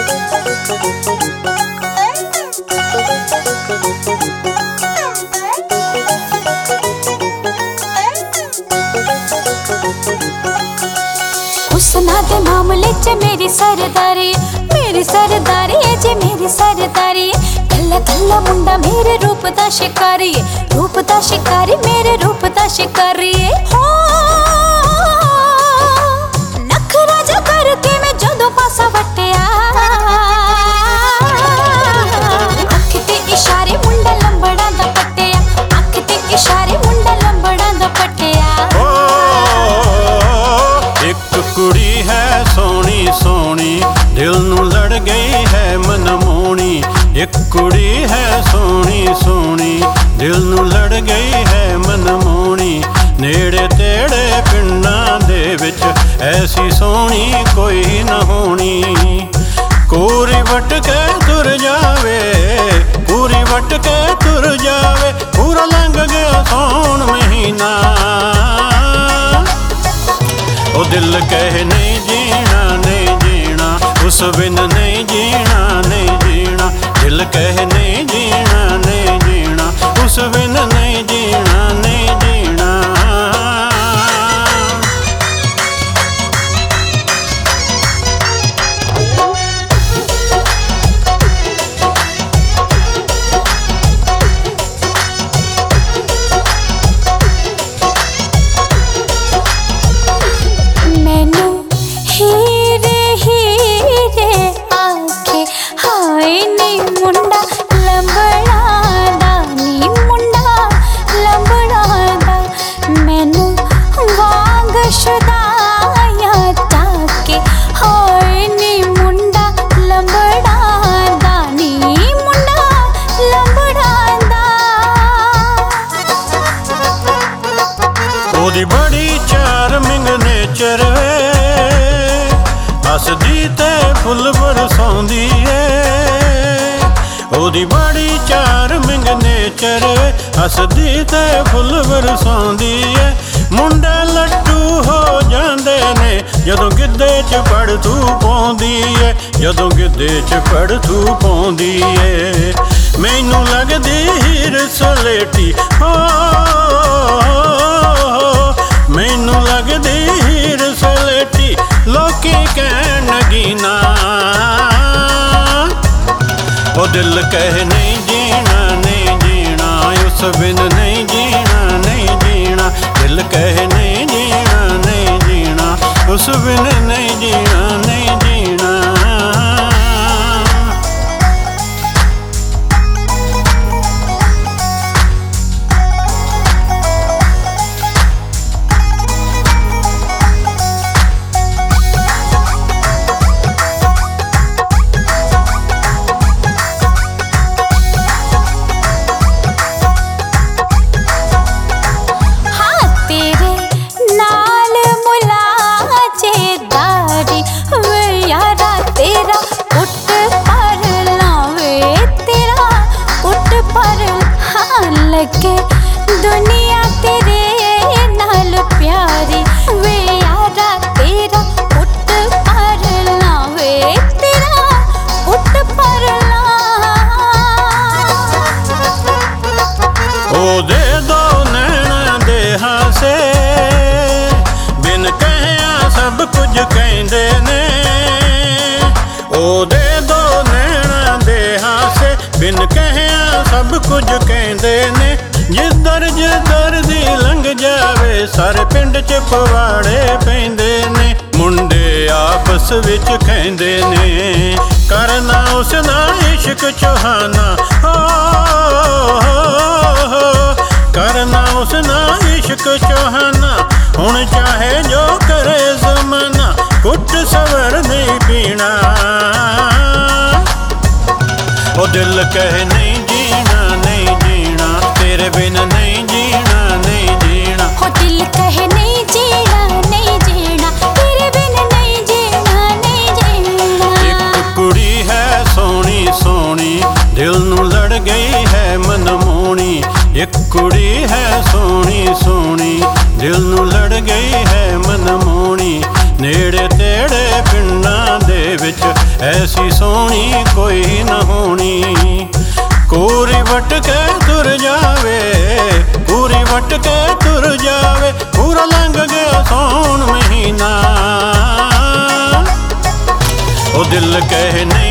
हुस्ना दे मामले च मेरी सरदारी है जे मेरी सरदारी। कल्ला कल्ला मुंडा मेरे रूप दा शिकारी, रूप दा शिकारी मेरे रूप दा शिकारी। हो नखरा जा करके मैं जदों पासा वटिया, अख ते इशारे मुंडा लंबड़ा दा पटिया, अख ते इशारे मुंडा लंबड़ा दा पटिया। एक कुड़ी है सोनी सोनी दिल नू लड़ गई है मनमोनी। एक कुड़ी है सोनी सोनी दिल नू लड़ गई है मनमोनी। नेड़े तेड़े पिंडां दे विच ऐसी सोनी कोई न होनी। कोरी वट के तुर जावे, कोरी वट के तुर जावे, पूरा लंघ गया सौन महीना। ओ दिल कहे नहीं जीना नहीं जीना, उस बिन नहीं जीना नहीं जीना। दिल कहे नहीं जीना नहीं जीना, उस बिन नहीं जीना नहीं जीना। मैनू हीरे हीरे आखे हाय नी मुंडा लंबड़ा दा, नी मुंडा लंबड़ा दा। मैनू वांग शुदाया ताके हाय नी मुंडा लंबड़ा दा, नी मुंडा लंबड़ा दा। ओदी बड़ी चार्मिंग नेचर वे, हसदी ते फुल बरसाउंदी ए। ओदी बड़ी चार्मिंग नेचर वे, हसदी ते फुल बरसाउंदी ए। मुंडे लट्टू हो जांदे ने जदों गिद्धे च पड़तू पाउंदी ए, जदों गिद्धे च पड़तू पाउंदी ए। मैनू लगदी हीर सलेटी हो, मैनू लगदी हीर सलेटी लोकी कहन नगीना। ओ दिल कहे नहीं जीना नहीं जीना, उस बिन नहीं जीना नहीं जीना। दिल कहे नहीं जीना नहीं जीना, उस बिन नहीं जीना नहीं जीना। लगे दुनिया तेरे नाल प्यारी वे यारा, तेरा पुट पर लावे, तेरा पुट पर ला। ओ दे दो नैना दे हासे, बिन कहिया सब कुछ कहंदे ने। ओ दे दो नैना दे हासे, बिन कहिया सब कुछ कहंदे ने। जिधर जिधर दी लंघ जावे सारे पिंड च पवाड़े पैंदे ने। मुंडे आपस विच कहंदे ने करना उसदा इश्क चौहाना। हो करना उसदा इश्क चौहाना। हुण चाहे जो करे ज़माना, कुट सवर नहीं पीना। ओ दिल कहे नहीं जीना नहीं जीना, तेरे बिन नहीं जीना नहीं जीना। हो दिल कहे नहीं जीना नहीं जीना, तेरे बिन नहीं जीना नहीं जीना। एक कुड़ी है सोनी सोनी दिल नू लड़ गई है मनमोनी। एक कुड़ी है सोनी सोनी दिल नू लड़ गई है मनमोनी। नेड़े तेड़े पिंडां ਯਾਰਾਂ ਦੇ ਵਿੱਚ ਐਸੀ ਸੋਹਣੀ ਕੋਈ ਨਾ ਹੋਣੀ। ਕੂਰੀ ਵੱਟ ਕੇ ਤੁਰ ਜਾਵੇ, ਕੂਰੀ ਵੱਟ ਕੇ ਤੁਰ ਜਾਵੇ, ਪੂਰਾ ਲੰਘ ਗਿਆ ਸੌਣ ਮਹੀਨਾ। ਉਹ ਦਿਲ ਕਹੇ ਨਹੀਂ